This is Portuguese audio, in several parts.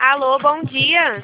Alô, bom dia.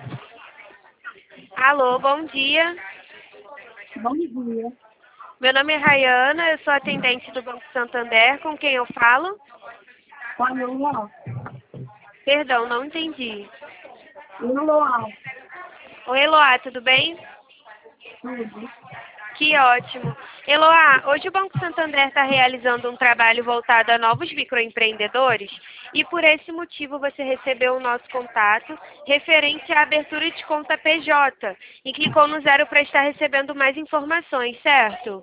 Alô, bom dia. Bom dia. Meu nome é Rayana, eu sou atendente do Banco Santander. Com quem eu falo? Quando eu lá, Perdão, não entendi. no Luau, Oi, Eloá, tudo bem? tudo. Que ótimo. Eloá, hoje o Banco Santander está realizando um trabalho voltado a novos microempreendedores e por esse motivo você recebeu o nosso contato referente à abertura de conta PJ e clicou no 0 para estar recebendo mais informações, certo?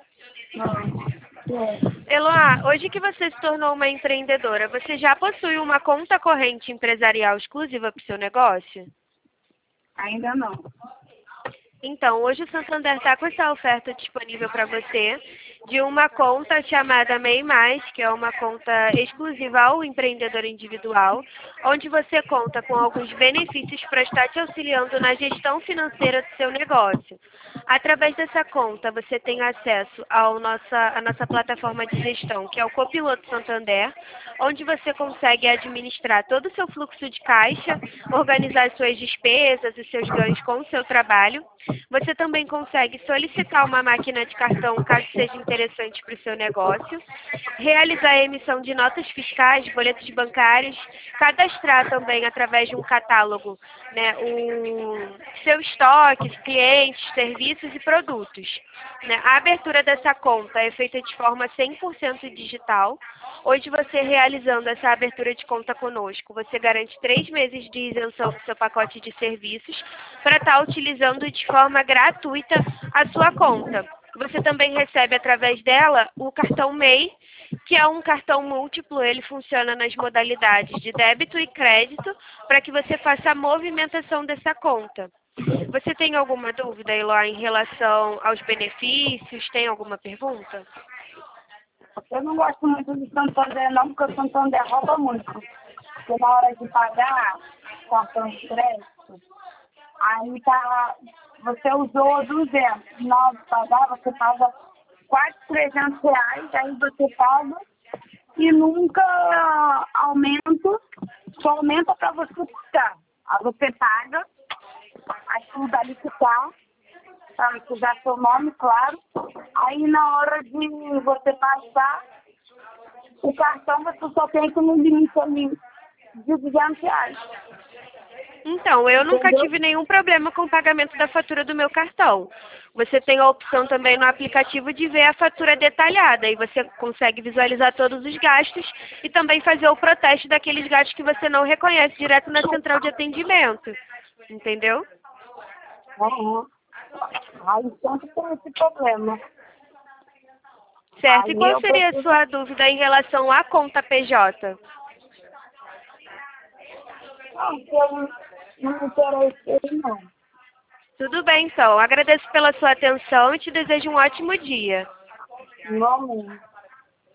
Eloá, hoje que você se tornou uma empreendedora, você já possui uma conta corrente empresarial exclusiva para o seu negócio? Ainda não. Então, hoje o Santander está com essa oferta disponível para você de uma conta chamada MEI+, que é uma conta exclusiva ao empreendedor individual, onde você conta com alguns benefícios para estar te auxiliando na gestão financeira do seu negócio. Através dessa conta, você tem acesso à nossa plataforma de gestão, que é o Copiloto Santander, onde você consegue administrar todo o seu fluxo de caixa, organizar suas despesas e seus ganhos com o seu trabalho. Você também consegue solicitar uma máquina de cartão, caso seja interessante para o seu negócio, realizar a emissão de notas fiscais, boletos bancários, cadastrar também através de um catálogo, né, o seu estoque, clientes, serviços e produtos. Né? A abertura dessa conta é feita de forma 100% digital. Hoje você realizando essa abertura de conta conosco, você garante 3 meses de isenção do seu pacote de serviços para estar utilizando de forma gratuita a sua conta. Você também recebe através dela o cartão MEI, que é um cartão múltiplo, ele funciona nas modalidades de débito e crédito, para que você faça a movimentação dessa conta. Você tem alguma dúvida, Eloá, em relação aos benefícios? Tem alguma pergunta? Eu não gosto muito de Santander não, porque o Santander rouba muito. Porque na hora de pagar cartão de crédito, aí tá, você usou 200. Na hora de pagar, você paga quase R$ 300, aí você paga e nunca aumenta, só aumenta para você pagar. Aí você paga, aquilo dali que tá, para usar seu nome, claro. Aí na hora de você passar o cartão, você só tem que no limite ali de R$ 200. Então, eu nunca Entendeu? tive nenhum problema com o pagamento da fatura do meu cartão. Você tem a opção também no aplicativo de ver a fatura detalhada e você consegue visualizar todos os gastos e também fazer o protesto daqueles gastos que você não reconhece direto na central de atendimento. Entendeu? Uhum. Aí sempre tem esse problema. Certo. E Aí qual eu seria a preciso. sua dúvida em relação à conta PJ? Não, que eu não me interessei, não. Tudo bem, então. Agradeço pela sua atenção e te desejo um ótimo dia. Igualmente.